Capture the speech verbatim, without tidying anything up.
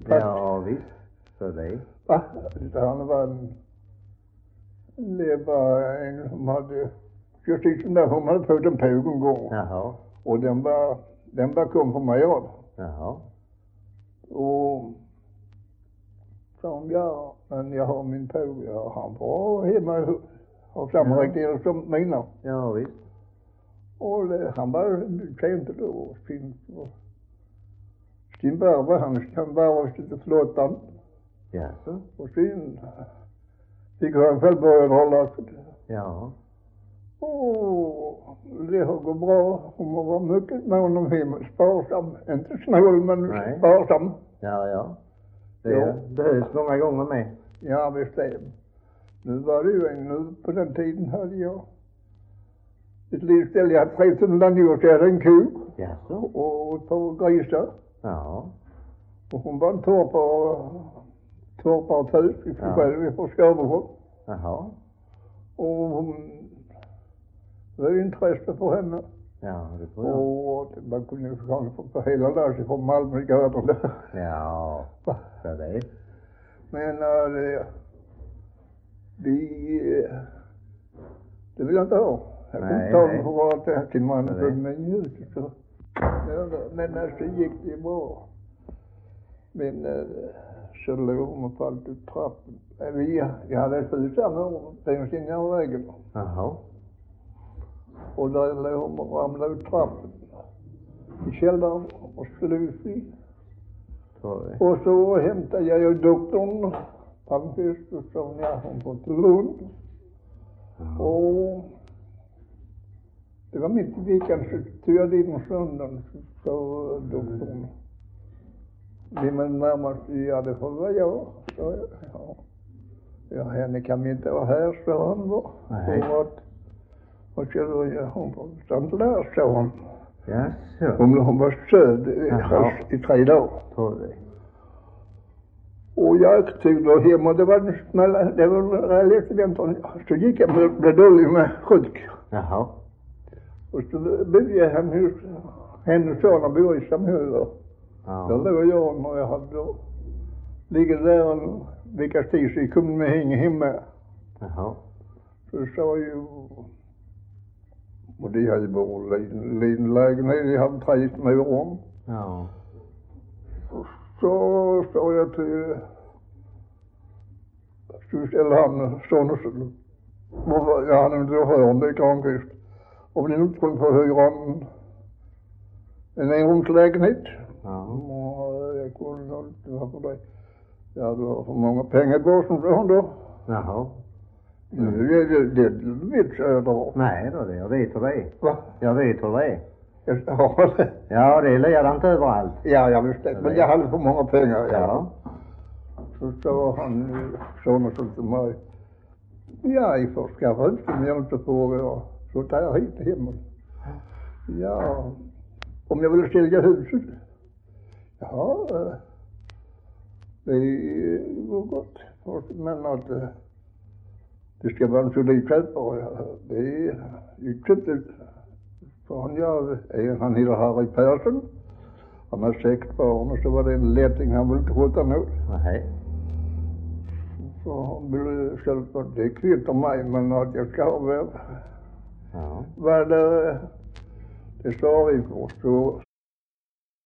Ja, visst. Så det. Va? Han var en, det var en som hade, precis som där hon hade fått en påg en gång. Jaha. Och den var, den var konfirmerad. Jaha. Och sa hon, ja, men jag har min påg, ja, han var hemma och samma Ja. räckdelar som mina. Ja, visst. Och det, han var sent då, sin, sin barba, han, han var till flottan. Jaså? Och sen fick han själv börja hålla. Ja. Och det har gått bra. Hon var mycket mån om hemmet, sparsam. Inte snål, men Nej. sparsam. Ja, ja. Det Ja. behövs många gånger med. Ja, visst det. Nu var det ju en, nu på den tiden hade jag ett litet ställe. Jag hade trehundra landjord, så jag hade en ko Jaså? och ett par grisar. Ja. Och hon var en torpare, torpare hus i Ja. själv, i Skaberholm. Jaha. Och hon, det var intresse för henne. Ja, det tror jag. Och man kunde ju kanske få på hela dagen från Malmö gator. Ja, så det. Men äh, det, de, det vill jag inte ha. Jag kunde Nej, ta nej. dem för att det här till mannen Nej. för min ljus. Så. Ja, men äh, så gick det bra. Men äh, så låg hon och fallit ut trappen. Äh, vi, jag hade ett hus här nu, längs in i vägen. Jaha. Och där låg hon och ramlade ut trappen i källaren och slog i. Tror det. Och så hämtade jag ju doktorn, Palmqvist, och så ja, hon får till Lund. Ja. Och det var mitt i veckan så tog jag dit en söndagen, så sa doktorn. Det men närmast, ja det får vara jag, sa jag. Ja. Ja, henne kan vi inte ha här, sa han då. Nej. Och att, och så, ja, hon får inte lära, sa hon. Jaså? Hon, hon var stöd i, Jaha. i tre dagar. Tror det. Och jag tog då hem och det var en smäll, det var när jag läste väntan, så gick jag med, blev dålig med sjuk. Jaha. Och så bodde jag hemma hos hennes son och bodde i Samhöda. Ja. Där låg jag och jag hade då ligger där en veckas tid så jag kunde med hänga hemma. Jaha. Så sa ju, och de hade bara en liten lägenhet, de hade tre små rum. Ja. Så sa jag till eller han son och så. Ja, han är inte hörande i Kranqvist. Om ni inte skulle få hyra en, en enrumslägenhet. Ja. Och jag kunde inte vara för dig. Ja, du har för många pengar på som sa hon då. Jaha. Mm. Det, det, det, det vet jag då. Nej då, det, jag vet hur det är. Va? Jag vet hur det är. Jag har det. Ja, det är ledant överallt. Ja, jag visste det. Men jag hade för många pengar. Ja. Så sa han, son och så till mig. Ja, jag får skaffa hus om jag inte får jag. Så tar jag hit hem. Ja, om jag vill sälja huset. Ja, det går gott. Men att det ska vara en solid köpare. Det är utköptet. Han, ja, han heter Harry Persson. Han har sex barn och så var det en lätting han ville inte skjuta nu. Nej. Så han ville själv att det kvittar mig men att jag ska ha väl. Ja. Vad det, det sa vi för så